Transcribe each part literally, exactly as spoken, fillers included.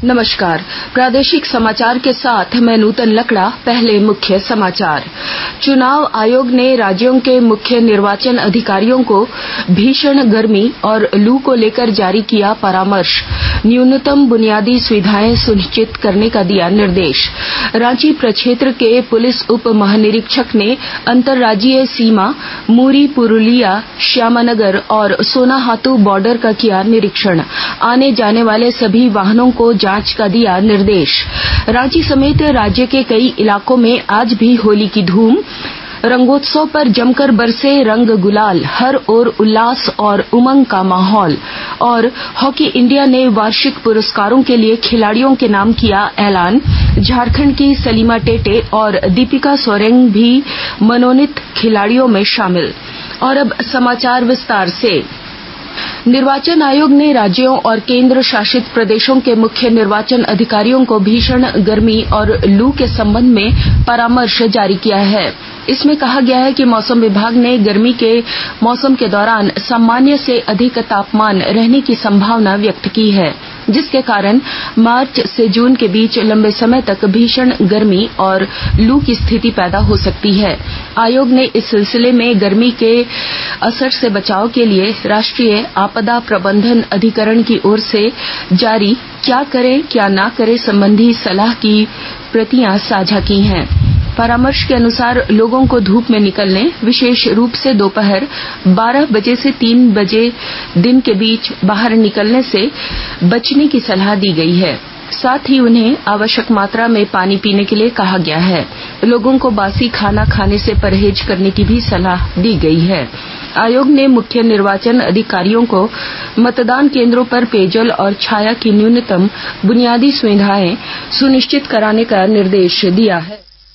नमस्कार। प्रादेशिक समाचार के साथ मैं नूतन लकड़ा। पहले मुख्य समाचार। चुनाव आयोग ने राज्यों के मुख्य निर्वाचन अधिकारियों को भीषण गर्मी और लू को लेकर जारी किया परामर्श। न्यूनतम बुनियादी सुविधाएं सुनिश्चित करने का दिया निर्देश। रांची प्रक्षेत्र के पुलिस उप महानिरीक्षक ने अंतर्राज्यीय सीमा मूरी पुरुलिया श्यामानगर और सोनाहातू बॉर्डर का किया निरीक्षण। आने जाने वाले सभी वाहनों को जांच का दिया निर्देश। रांची समेत राज्य के कई इलाकों में आज भी होली की धूम। रंगोत्सव पर जमकर बरसे रंग गुलाल, हर ओर उल्लास और उमंग का माहौल। और हॉकी इंडिया ने वार्षिक पुरस्कारों के लिए खिलाड़ियों के नाम किया ऐलान। झारखंड की सलीमा टेटे और दीपिका सोरेंग भी मनोनीत खिलाड़ियों में शामिल। और अब समाचार विस्तार से। निर्वाचन आयोग ने राज्यों और केंद्र शासित प्रदेशों के मुख्य निर्वाचन अधिकारियों को भीषण गर्मी और लू के संबंध में परामर्श जारी किया है। इसमें कहा गया है कि मौसम विभाग ने गर्मी के मौसम के दौरान सामान्य से अधिक तापमान रहने की संभावना व्यक्त की है, जिसके कारण मार्च से जून के बीच लंबे समय तक भीषण गर्मी और लू की स्थिति पैदा हो सकती है। आयोग ने इस सिलसिले में गर्मी के असर से बचाव के लिए राष्ट्रीय आपदा प्रबंधन अधिकरण की ओर से जारी क्या करें क्या ना करें संबंधी सलाह की प्रतियां साझा की हैं। परामर्श के अनुसार लोगों को धूप में निकलने, विशेष रूप से दोपहर बारह बजे से तीन बजे दिन के बीच बाहर निकलने से बचने की सलाह दी गई है। साथ ही उन्हें आवश्यक मात्रा में पानी पीने के लिए कहा गया है। लोगों को बासी खाना खाने से परहेज करने की भी सलाह दी गई है। आयोग ने मुख्य निर्वाचन अधिकारियों को मतदान केंद्रों पर पेयजल और छाया की न्यूनतम बुनियादी सुविधाएं सुनिश्चित कराने का निर्देश दिया है।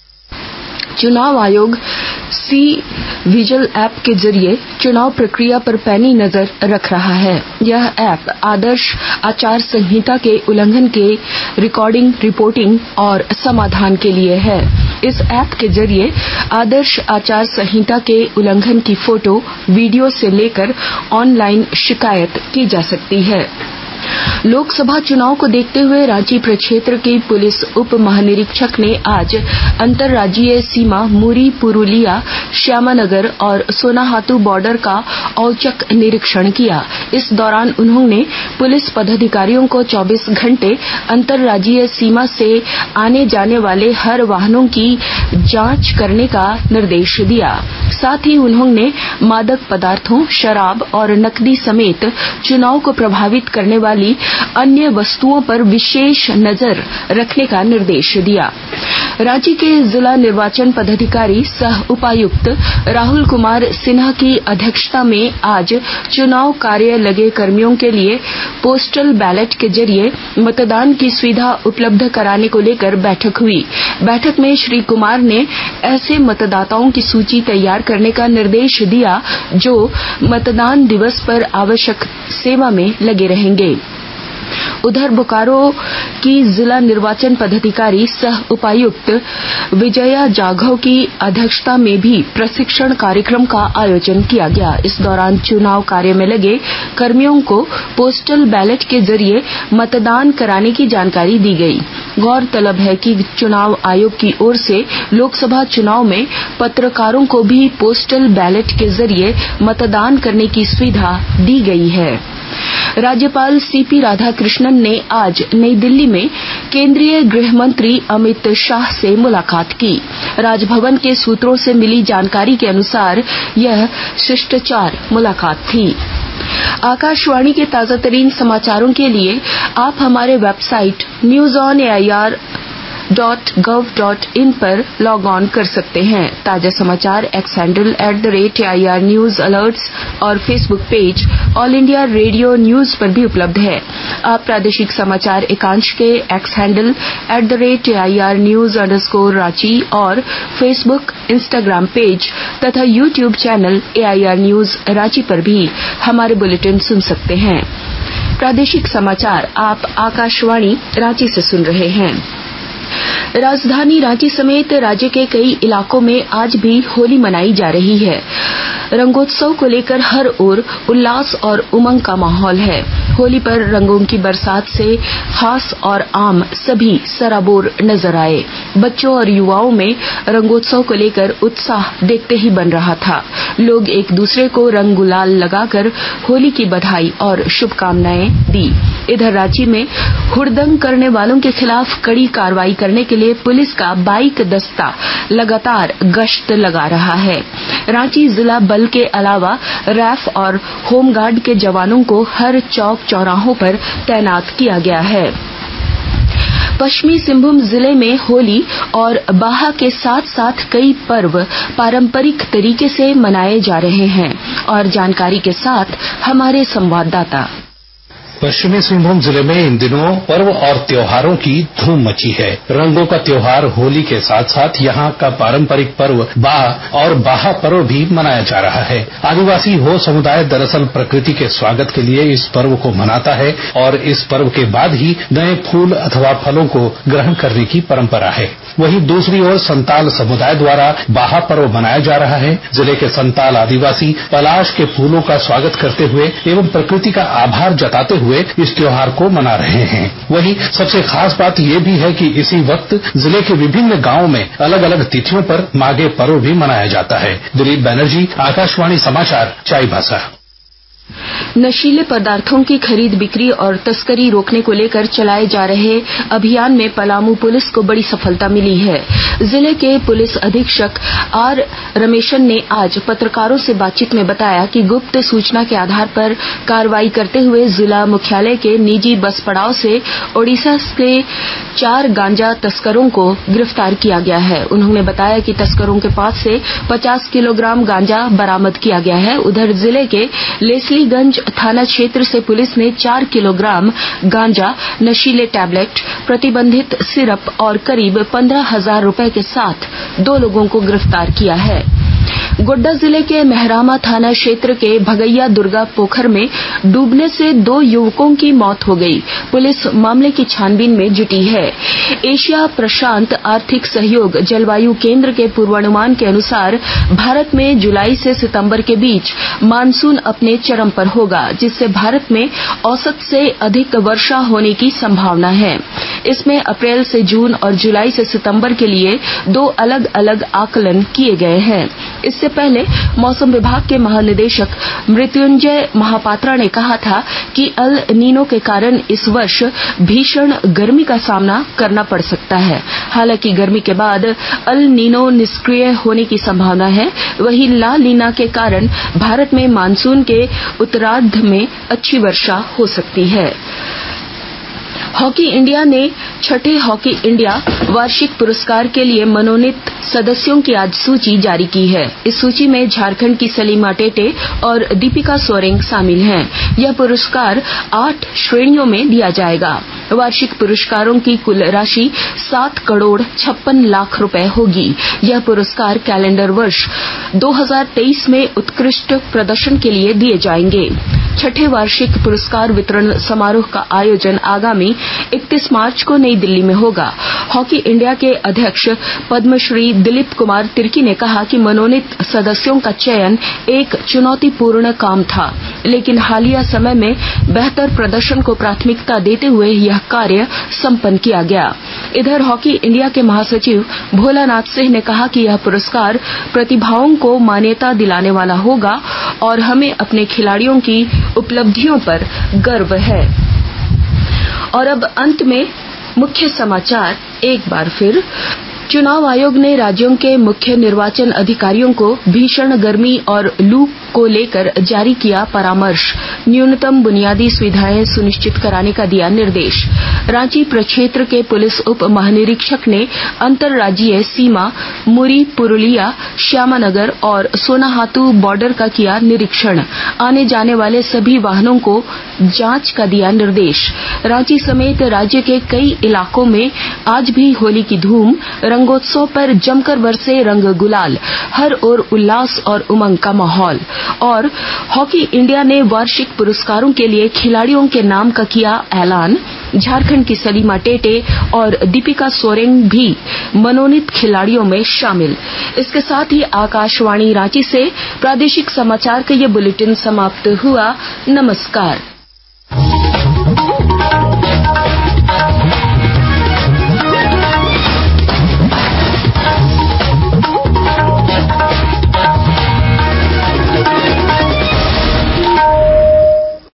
चुनाव आयोग सी विजिल ऐप के जरिए चुनाव प्रक्रिया पर पैनी नजर रख रहा है। यह ऐप आदर्श आचार संहिता के उल्लंघन के रिकॉर्डिंग, रिपोर्टिंग और समाधान के लिए है। इस ऐप के जरिए आदर्श आचार संहिता के उल्लंघन की फोटो, वीडियो से लेकर ऑनलाइन शिकायत की जा सकती है। लोकसभा चुनाव को देखते हुए रांची प्रक्षेत्र के पुलिस उप महानिरीक्षक ने आज अंतर्राज्यीय सीमा मूरी पुरुलिया श्यामानगर और सोनाहातू बॉर्डर का औचक निरीक्षण किया। इस दौरान उन्होंने पुलिस पदाधिकारियों को चौबीस घंटे अंतर्राज्यीय सीमा से आने जाने वाले हर वाहनों की जांच करने का निर्देश दिया। साथ ही उन्होंने मादक पदार्थों, शराब और नकदी समेत चुनाव को प्रभावित करने वाली अन्य वस्तुओं पर विशेष नजर रखने का निर्देश दिया। रांची के जिला निर्वाचन पदाधिकारी सह उपायुक्त राहुल कुमार सिन्हा की अध्यक्षता में आज चुनाव कार्य लगे कर्मियों के लिए पोस्टल बैलेट के जरिए मतदान की सुविधा उपलब्ध कराने को लेकर बैठक हुई। बैठक में श्री कुमार ने ऐसे मतदाताओं की सूची तैयार करने का निर्देश दिया जो मतदान दिवस पर आवश्यक सेवा में लगे रहेंगे। उधर बोकारो की जिला निर्वाचन पदाधिकारी सह उपायुक्त विजया जाघव की अध्यक्षता में भी प्रशिक्षण कार्यक्रम का आयोजन किया गया। इस दौरान चुनाव कार्य में लगे कर्मियों को पोस्टल बैलेट के जरिए मतदान कराने की जानकारी दी गई। गौरतलब है कि चुनाव आयोग की ओर से लोकसभा चुनाव में पत्रकारों को भी पोस्टल बैलेट के जरिए मतदान करने की सुविधा दी गई है। राज्यपाल सीपी राधाकृष्णन ने आज नई दिल्ली में केंद्रीय गृह मंत्री अमित शाह से मुलाकात की। राजभवन के सूत्रों से मिली जानकारी के अनुसार यह शिष्टाचार मुलाकात थी। आकाशवाणी के ताजा तरीन समाचारों के लिए आप हमारे website news on AIR dot gov dot in पर लॉग ऑन कर सकते हैं। ताजा समाचार X handle at the rate AIR news alerts और Facebook page all India radio news पर भी उपलब्ध है। आप प्रादेशिक समाचार एकांश के X handle at the rate AIR news underscore Ranchi और फेसबुक, इंस्टाग्राम पेज तथा YouTube channel AIR news Ranchi पर भी हमारे बुलेटिन सुन सकते हैं। प्रादेशिक समाचार आप आकाशवाणी रांची से सुन रहे हैं। राजधानी रांची समेत राज्य के कई इलाकों में आज भी होली मनाई जा रही है। रंगोत्सव को लेकर हर ओर उल्लास और उमंग का माहौल है। होली पर रंगों की बरसात से खास और आम सभी सराबोर नजर आए। बच्चों और युवाओं में रंगोत्सव को लेकर उत्साह देखते ही बन रहा था। लोग एक दूसरे को रंग गुलाल लगाकर होली की बधाई और शुभकामनाएं दी। इधर रांची में हुड़दंग करने वालों के खिलाफ कड़ी कार्रवाई करने के लिए पुलिस का बाइक दस्ता लगातार गश्त लगा रहा है। रांची जिला बल के अलावा रैफ और होमगार्ड के जवानों को हर चौक चौराहों पर तैनात किया गया है। पश्चिमी सिंहभूम जिले में होली और बाहा के साथ साथ कई पर्व पारंपरिक तरीके से मनाए जा रहे हैं और जानकारी के साथ हमारे संवाददाता। पश्चिमी सिंहभूम जिले में इन दिनों पर्व और त्योहारों की धूम मची है। रंगों का त्योहार होली के साथ साथ यहाँ का पारंपरिक पर्व बाह और बाहा पर्व भी मनाया जा रहा है। आदिवासी हो समुदाय दरअसल प्रकृति के स्वागत के लिए इस पर्व को मनाता है और इस पर्व के बाद ही नए फूल अथवा फलों को ग्रहण करने की परंपरा है। वहीं दूसरी ओर संताल समुदाय द्वारा बाहा पर्व मनाया जा रहा है। जिले के संताल आदिवासी पलाश के फूलों का स्वागत करते हुए एवं प्रकृति का आभार जताते हुए इस त्योहार को मना रहे हैं। वहीं सबसे खास बात ये भी है कि इसी वक्त जिले के विभिन्न गांवों में अलग अलग तिथियों पर माघे पर्व भी मनाया जाता है। दिलीप बैनर्जी, आकाशवाणी समाचार, चाईबासा। नशीले पदार्थों की खरीद बिक्री और तस्करी रोकने को लेकर चलाए जा रहे अभियान में पलामू पुलिस को बड़ी सफलता मिली है। जिले के पुलिस अधीक्षक आर रमेशन ने आज पत्रकारों से बातचीत में बताया कि गुप्त सूचना के आधार पर कार्रवाई करते हुए जिला मुख्यालय के निजी बस पड़ाव से ओडिशा के चार गांजा तस्करों को गिरफ्तार किया गया है। उन्होंने बताया कि तस्करों के पास से पचास किलोग्राम गांजा बरामद किया गया है। उधर जिले के लेस्लीगंज थाना क्षेत्र से पुलिस ने चार किलोग्राम गांजा, नशीले टैबलेट, प्रतिबंधित सिरप और करीब पंद्रह हजार रूपये के साथ दो लोगों को गिरफ्तार किया है। गोड्डा जिले के मेहरामा थाना क्षेत्र के भगैया दुर्गा पोखर में डूबने से दो युवकों की मौत हो गई। पुलिस मामले की छानबीन में जुटी है। एशिया प्रशांत आर्थिक सहयोग जलवायु केंद्र के पूर्वानुमान के अनुसार भारत में जुलाई से सितंबर के बीच मानसून अपने चरम पर होगा, जिससे भारत में औसत से अधिक वर्षा होने की संभावना है। इसमें अप्रैल से जून और जुलाई से सितंबर के लिए दो अलग अलग आकलन किए गए हैं। इससे पहले मौसम विभाग के महानिदेशक मृत्युंजय महापात्रा ने कहा था कि अल नीनो के कारण इस वर्ष भीषण गर्मी का सामना करना पड़ सकता है। हालांकि गर्मी के बाद अल नीनो निष्क्रिय होने की संभावना है। वहीं ला लीना के कारण भारत में मानसून के उत्तरार्ध में अच्छी वर्षा हो सकती है। हॉकी इंडिया ने छठे हॉकी इंडिया वार्षिक पुरस्कार के लिए मनोनीत सदस्यों की आज सूची जारी की है। इस सूची में झारखंड की सलीमा टेटे और दीपिका सोरेंग शामिल हैं। यह पुरस्कार आठ श्रेणियों में दिया जाएगा। वार्षिक पुरस्कारों की कुल राशि सात करोड़ छप्पन लाख रुपए होगी। यह पुरस्कार कैलेंडर वर्ष दो हजार तेईस में उत्कृष्ट प्रदर्शन के लिए दिए जाएंगे। छठे वार्षिक पुरस्कार वितरण समारोह का आयोजन आगामी इकतीस मार्च को नई दिल्ली में होगा। हॉकी इंडिया के अध्यक्ष पद्मश्री दिलीप कुमार तिर्की ने कहा कि मनोनीत सदस्यों का चयन एक चुनौतीपूर्ण काम था, लेकिन हालिया समय में बेहतर प्रदर्शन को प्राथमिकता देते हुए यह कार्य संपन्न किया गया। इधर हॉकी इंडिया के महासचिव भोलानाथ सिंह ने कहा कि यह पुरस्कार प्रतिभाओं को मान्यता दिलाने वाला होगा और हमें अपने खिलाड़ियों की उपलब्धियों पर गर्व है। और अब अंत में मुख्य समाचार एक बार फिर। चुनाव आयोग ने राज्यों के मुख्य निर्वाचन अधिकारियों को भीषण गर्मी और लू को लेकर जारी किया परामर्श। न्यूनतम बुनियादी सुविधाएं सुनिश्चित कराने का दिया निर्देश। रांची प्रक्षेत्र के पुलिस उप महानिरीक्षक ने अंतरराज्यीय सीमा मुरी, पुरुलिया, श्यामानगर और सोनाहातू बॉर्डर का किया निरीक्षण। आने जाने वाले सभी वाहनों को जांच का दिया निर्देश। रांची समेत राज्य के कई इलाकों में आज भी होली की धूम। रंगोत्सव पर जमकर बरसे रंग गुलाल, हर ओर उल्लास और उमंग का माहौल। और हॉकी इंडिया ने वार्षिक पुरस्कारों के लिए खिलाड़ियों के नाम का किया ऐलान। झारखंड की सलीमा टेटे और दीपिका सोरेंग भी मनोनीत खिलाड़ियों में शामिल। इसके साथ ही आकाशवाणी रांची से प्रादेशिक समाचार का ये बुलेटिन समाप्त हुआ। नमस्कार।